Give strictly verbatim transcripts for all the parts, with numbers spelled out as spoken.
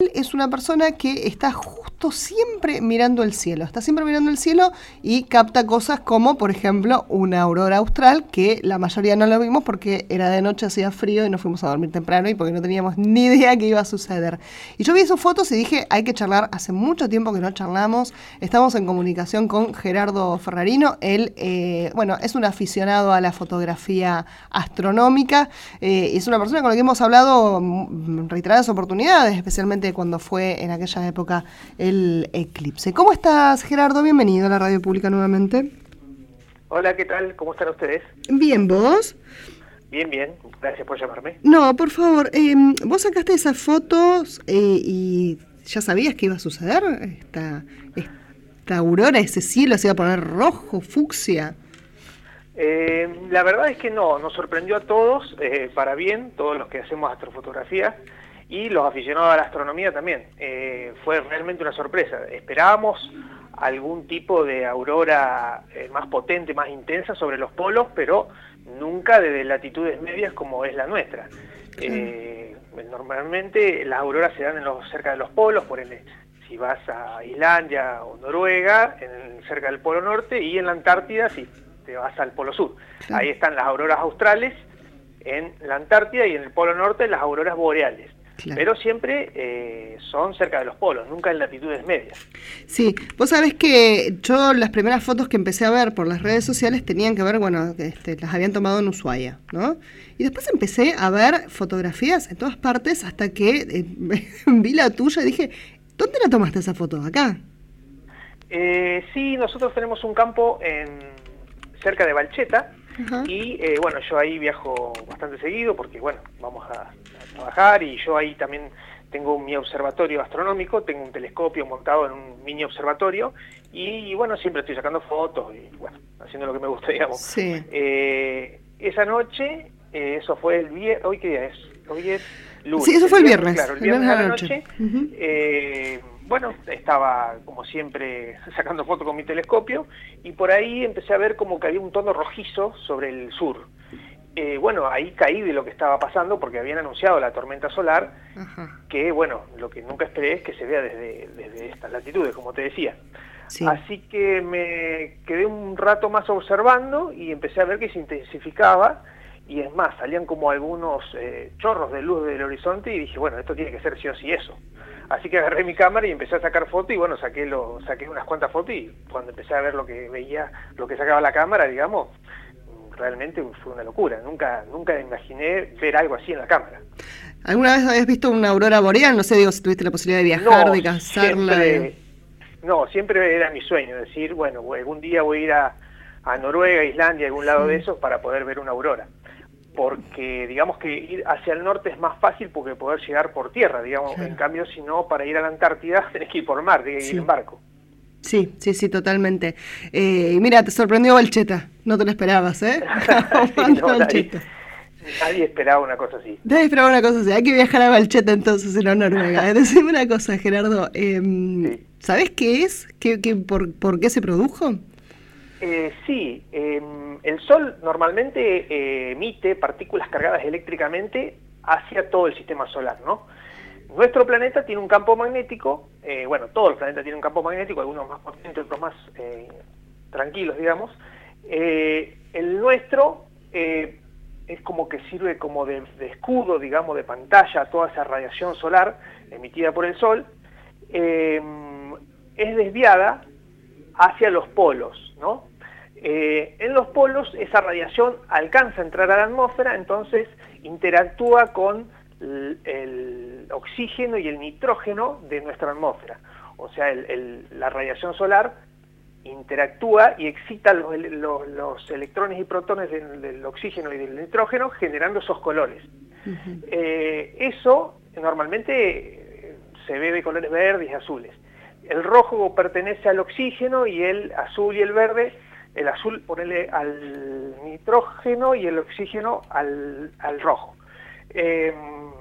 él es una persona que está justo siempre mirando el cielo, está siempre mirando el cielo y capta cosas como, por ejemplo, una aurora austral, que la mayoría no lo vimos porque era de noche, hacía frío y nos fuimos a dormir temprano y porque no teníamos ni idea qué iba a suceder. Y yo vi sus fotos y dije, hay que charlar, hace mucho tiempo que no charlamos, estamos en comunicación con Gerardo Ferrarino, él, eh, bueno, es un aficionado a la fotografía astronómica, eh, es una persona con la que hemos hablado reiteradas oportunidades, especialmente cuando fue en aquella época el eclipse. ¿Cómo estás, Gerardo? Bienvenido a la Radio Pública nuevamente. Hola, ¿qué tal? ¿Cómo están ustedes? Bien, ¿vos? Bien, bien. Gracias por llamarme. No, por favor, eh, vos sacaste esas fotos eh, y ya sabías que iba a suceder. Esta, esta aurora, ese cielo se iba a poner rojo, fucsia. Eh, la verdad es que no, nos sorprendió a todos, eh, para bien, todos los que hacemos astrofotografía y los aficionados a la astronomía también. Eh, fue realmente una sorpresa. Esperábamos algún tipo de aurora eh, más potente, más intensa sobre los polos, pero nunca desde latitudes medias como es la nuestra. Eh, normalmente las auroras se dan en los, cerca de los polos, por ejemplo, si vas a Islandia o Noruega, en, cerca del Polo Norte, y en la Antártida, si te vas al Polo Sur. Claro. Ahí están las auroras australes en la Antártida, y en el Polo Norte las auroras boreales. Claro. Pero siempre eh, son cerca de los polos, nunca en latitudes medias. Sí, vos sabés que yo las primeras fotos que empecé a ver por las redes sociales tenían que ver, bueno, este, las habían tomado en Ushuaia, ¿no? Y después empecé a ver fotografías en todas partes hasta que eh, vi la tuya y dije, ¿dónde la tomaste esa foto? ¿Acá? Eh, sí, nosotros tenemos un campo en cerca de Valcheta. Uh-huh. Y eh, bueno, yo ahí viajo bastante seguido porque bueno, vamos a, a trabajar, y yo ahí también tengo mi observatorio astronómico, tengo un telescopio montado en un mini observatorio y, y bueno, siempre estoy sacando fotos y bueno, haciendo lo que me gusta, digamos. Sí. Eh, esa noche, eh, eso fue el viernes, ¿hoy qué día es? Hoy es lunes. Sí, eso fue el viernes. Claro, el viernes, el viernes a la noche. noche. Uh-huh. eh, Bueno, estaba como siempre sacando fotos con mi telescopio y por ahí empecé a ver como que había un tono rojizo sobre el sur. Eh, bueno, ahí caí de lo que estaba pasando porque habían anunciado la tormenta solar, uh-huh. que bueno, lo que nunca esperé es que se vea desde, desde estas latitudes, como te decía. Sí. Así que me quedé un rato más observando y empecé a ver que se intensificaba. Y es más, salían como algunos eh, chorros de luz del horizonte y dije, bueno, esto tiene que ser sí o sí eso. Así que agarré mi cámara y empecé a sacar fotos y bueno, saqué lo, saqué unas cuantas fotos y cuando empecé a ver lo que veía, lo que sacaba la cámara, digamos, realmente fue una locura. Nunca, nunca imaginé ver algo así en la cámara. ¿Alguna vez habías visto una aurora boreal? No sé, digo, si tuviste la posibilidad de viajar, no, de cazarla. Siempre, de... No, siempre era mi sueño, decir, bueno, algún día voy a ir a, a Noruega, Islandia, algún lado sí. de esos para poder ver una aurora. Porque digamos que ir hacia el norte es más fácil porque poder llegar por tierra, digamos, claro. En cambio si no, para ir a la Antártida tenés que ir por mar, tenés que sí. ir en barco. Sí, sí, sí, totalmente. Eh, mira, te sorprendió Valcheta, no te lo esperabas, ¿eh? sí, no, nadie, nadie esperaba una cosa así. Nadie esperaba una cosa así, hay que viajar a Valcheta entonces en la Noruega. Decime una cosa, Gerardo, eh, sí. ¿sabés qué es? ¿Qué, qué, por, ¿Por qué se produjo? Eh, sí, eh, el Sol normalmente eh, emite partículas cargadas eléctricamente hacia todo el sistema solar, ¿no? Nuestro planeta tiene un campo magnético, eh, bueno, todo el planeta tiene un campo magnético, algunos más potentes, otros más eh, tranquilos, digamos. Eh, el nuestro eh, es como que sirve como de, de escudo, digamos, de pantalla a toda esa radiación solar emitida por el Sol. Eh, es desviada hacia los polos, ¿no? Eh, en los polos esa radiación alcanza a entrar a la atmósfera, entonces interactúa con el, el oxígeno y el nitrógeno de nuestra atmósfera. O sea, el, el, la radiación solar interactúa y excita los, los, los electrones y protones del, del oxígeno y del nitrógeno, generando esos colores. Uh-huh. eh, eso normalmente se ve de colores verdes y azules. El rojo pertenece al oxígeno y el azul y el verde, el azul ponele al nitrógeno y el oxígeno al, al rojo. Eh,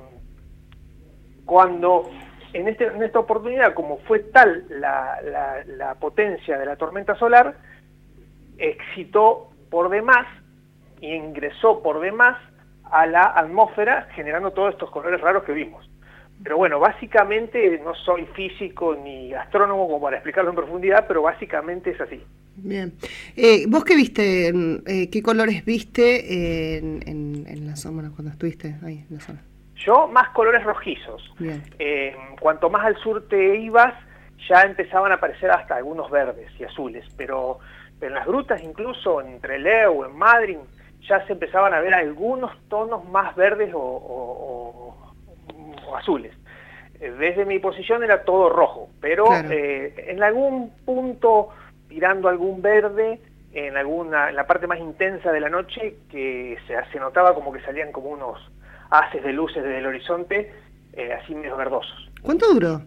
cuando en, este, en esta oportunidad, como fue tal la, la, la potencia de la tormenta solar, excitó por demás y ingresó por demás a la atmósfera, generando todos estos colores raros que vimos. Pero bueno, básicamente no soy físico ni astrónomo como para explicarlo en profundidad, pero básicamente es así. Bien. Eh, ¿Vos qué viste? Eh, ¿Qué colores viste en, en, en la zona cuando estuviste ahí en la zona? Yo más colores rojizos. Bien. Eh, cuanto más al sur te ibas, ya empezaban a aparecer hasta algunos verdes y azules, pero, pero en las grutas, incluso en Trelew, en Madryn, ya se empezaban a ver algunos tonos más verdes o, o, o, o azules. Eh, desde mi posición era todo rojo, pero claro. eh, en algún punto, tirando algún verde, en alguna en la parte más intensa de la noche, que se, se notaba como que salían como unos haces de luces desde el horizonte, eh, así medio verdosos. ¿Cuánto duró?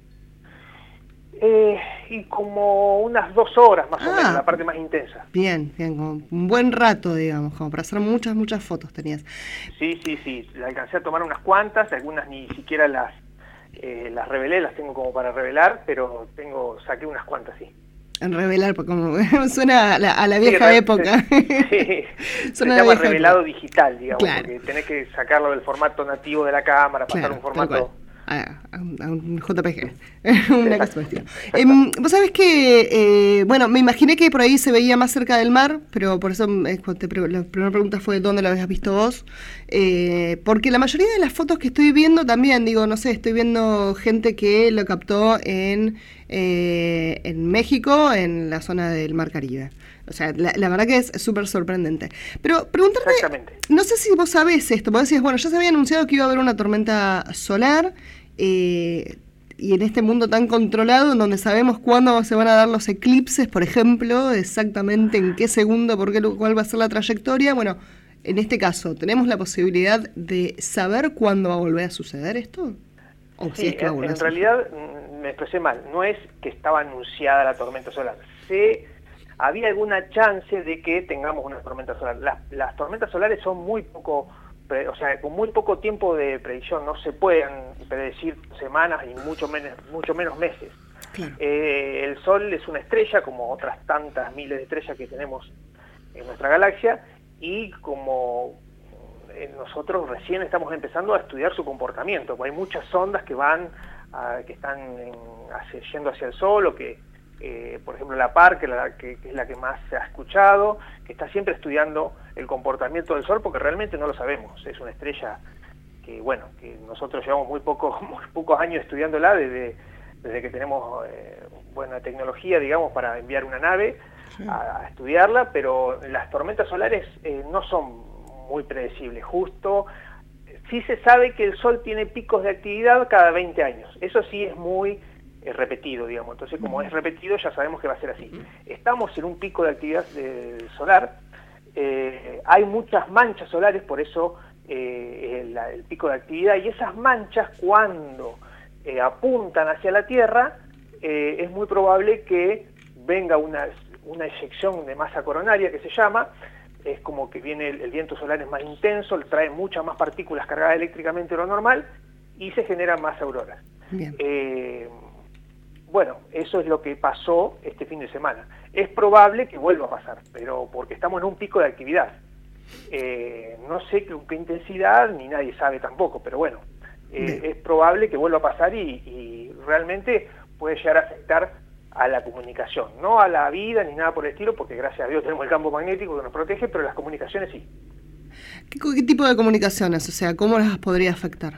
Eh, y como unas dos horas más ah, o menos, la parte más intensa. Bien, bien, como un buen rato, digamos, como para hacer muchas, muchas fotos tenías. Sí, sí, sí, la alcancé a tomar unas cuantas, algunas ni siquiera las eh, las revelé, las tengo como para revelar, pero tengo saqué unas cuantas, sí. En revelar, porque como suena a la, a la vieja sí, época. Sí, se llama revelado época. Digital, digamos, claro. Porque tenés que sacarlo del formato nativo de la cámara, pasar claro, un formato... A, a, a un J P G, una cosa así. Eh, Vos sabés que, eh, bueno, me imaginé que por ahí se veía más cerca del mar, pero por eso eh, te pre la primera pregunta fue ¿dónde lo habías visto vos? Eh, porque la mayoría de las fotos que estoy viendo también, digo, no sé, estoy viendo gente que lo captó en, eh, en México, en la zona del Mar Caribe. O sea, la, la verdad que es súper sorprendente. Pero preguntarte, no sé si vos sabés esto, vos decís, bueno, ya se había anunciado que iba a haber una tormenta solar, eh, y en este mundo tan controlado, en donde sabemos cuándo se van a dar los eclipses, por ejemplo, exactamente en qué segundo, por qué, cuál va a ser la trayectoria, bueno, en este caso, ¿tenemos la posibilidad de saber cuándo va a volver a suceder esto? ¿O sí, si es que va a volver en, a realidad me expresé mal, no es que estaba anunciada la tormenta solar, se... había alguna chance de que tengamos una tormenta solar. Las, las tormentas solares son muy poco, o sea, con muy poco tiempo de predicción, no se pueden predecir semanas y mucho menos, mucho menos meses. Claro. Eh, el Sol es una estrella, como otras tantas miles de estrellas que tenemos en nuestra galaxia, y como eh, nosotros recién estamos empezando a estudiar su comportamiento, pues hay muchas sondas que van, a, que están en, hacia, yendo hacia el Sol, o que Eh, por ejemplo la Parker, que, la, que, que es la que más se ha escuchado, que está siempre estudiando el comportamiento del Sol, porque realmente no lo sabemos. Es una estrella que, bueno, que nosotros llevamos muy pocos, muy pocos años estudiándola desde, desde que tenemos eh, buena tecnología, digamos, para enviar una nave sí. a, a estudiarla, pero las tormentas solares eh, no son muy predecibles. Justo, sí se sabe que el Sol tiene picos de actividad cada veinte años. Eso sí es muy... es repetido, digamos. Entonces, como es repetido, ya sabemos que va a ser así. Estamos en un pico de actividad de solar, eh, hay muchas manchas solares, por eso eh, el, el pico de actividad, y esas manchas, cuando eh, apuntan hacia la Tierra, eh, es muy probable que venga una, una eyección de masa coronaria, que se llama, es como que viene el, el viento solar es más intenso, trae muchas más partículas cargadas eléctricamente de lo normal, y se generan más auroras. Bien. Eh, Bueno, eso es lo que pasó este fin de semana. Es probable que vuelva a pasar, pero porque estamos en un pico de actividad. Eh, no sé con qué intensidad, ni nadie sabe tampoco, pero bueno, eh, es probable que vuelva a pasar y, y realmente puede llegar a afectar a la comunicación, no a la vida ni nada por el estilo, porque gracias a Dios tenemos el campo magnético que nos protege, pero las comunicaciones sí. ¿Qué, qué tipo de comunicaciones? O sea, ¿cómo las podría afectar?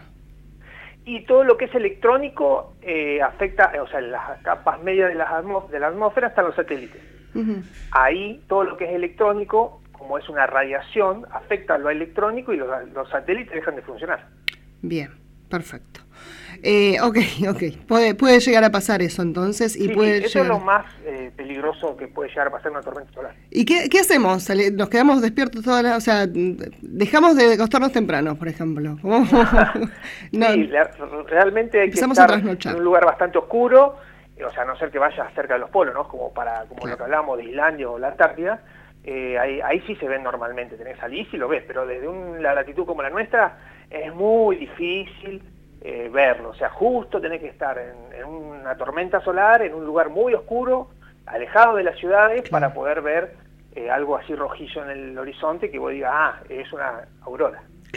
Y todo lo que es electrónico eh, afecta, o sea, en las capas medias de, las atmós de la atmósfera están los satélites. Uh-huh. Ahí todo lo que es electrónico, como es una radiación, afecta a lo electrónico y los, los satélites dejan de funcionar. Bien, perfecto. Eh, ok, ok. Puede, puede llegar a pasar eso entonces. Y sí, puede sí, eso llegar... es lo más eh, peligroso que puede llegar a pasar una tormenta solar. ¿Y qué, qué hacemos? ¿Nos quedamos despiertos todas las... O sea, dejamos de acostarnos temprano, por ejemplo? ¿Cómo? no, sí, la, realmente hay que estar en un lugar bastante oscuro, o sea, a no ser que vayas cerca de los polos, ¿no? Como para como claro. lo que hablamos de Islandia o la Antártida, eh, ahí, ahí sí se ven normalmente, tenés salís y lo ves, pero desde una latitud como la nuestra es muy difícil eh, verlo, o sea, justo tenés que estar en, en una tormenta solar, en un lugar muy oscuro, alejado de las ciudades, claro. para poder ver eh, algo así rojizo en el horizonte que vos digas, ah, es una aurora. Claro.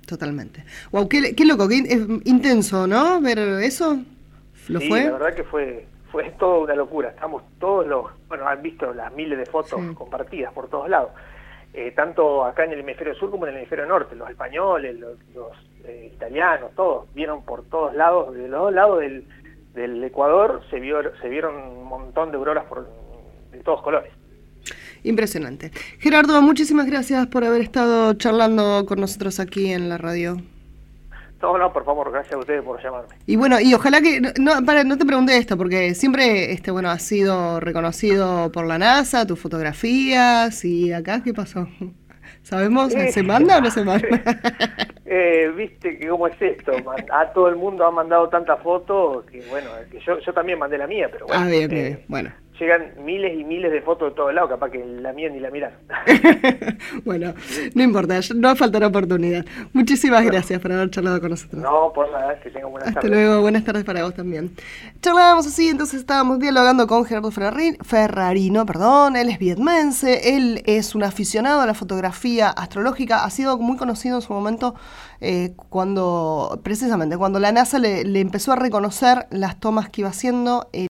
Totalmente. Wow, qué, qué loco, qué in- intenso, ¿no? Ver eso. ¿Lo sí, fue? la verdad que fue fue toda una locura. Estamos todos los, bueno, han visto las miles de fotos Sí. compartidas por todos lados, eh, tanto acá en el hemisferio sur como en el hemisferio norte. Los españoles, los, los eh, italianos, todos vieron por todos lados, de los dos lados del, del Ecuador se vio se vieron un montón de auroras por, de todos colores. Impresionante. Gerardo, muchísimas gracias por haber estado charlando con nosotros aquí en la radio. No, no, por favor, gracias a ustedes por llamarme. Y bueno, y ojalá que, no, para, no te pregunté esto, porque siempre, este, bueno, has sido reconocido por la NASA, tus fotografías, y acá, ¿qué pasó? ¿Sabemos? Eh, ¿Se manda o no se manda? eh, Viste que cómo es esto, man, a todo el mundo ha mandado tantas fotos, que bueno, que yo, yo también mandé la mía, pero bueno. Ah, bien, eh, bien, bueno. Llegan miles y miles de fotos de todos lados, capaz que la mía ni la miraron. Bueno, no importa, no faltará oportunidad. Muchísimas gracias por haber charlado con nosotros. No, por nada, que tengan buenas Hasta tardes. luego, buenas tardes para vos también. Charlábamos así, entonces estábamos dialogando con Gerardo Ferrarin, Ferrarino, perdón, él es vietmense, él es un aficionado a la fotografía astrológica, ha sido muy conocido en su momento eh, cuando, precisamente, cuando la NASA le, le empezó a reconocer las tomas que iba haciendo. Eh,